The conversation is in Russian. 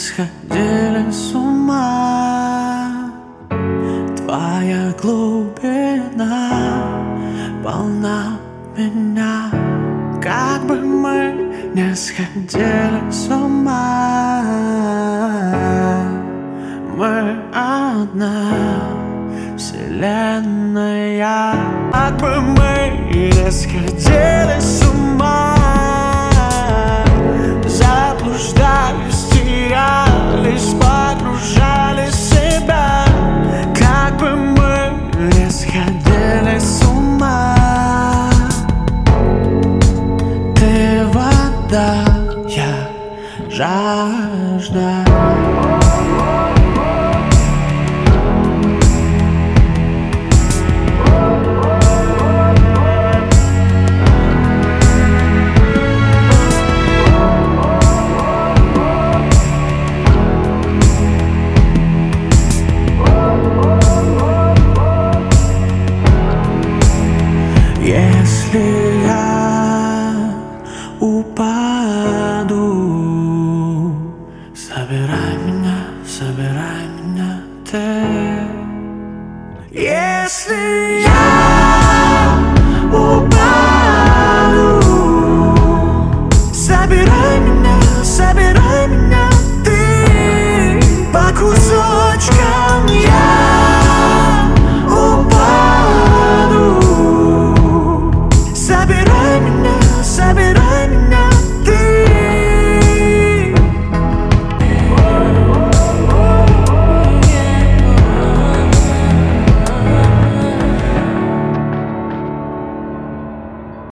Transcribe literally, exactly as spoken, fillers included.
сходили с ума. Твоя глубина полна меня. Как бы мы не сходили с ума, мы одна вселенная. Как бы мы не сходили с ума, заблуждались, терялись, погружали себя. Как бы мы не сходили с ума, ты вода, я жажда. Если я упаду, собирай меня, собирай меня ты. Если я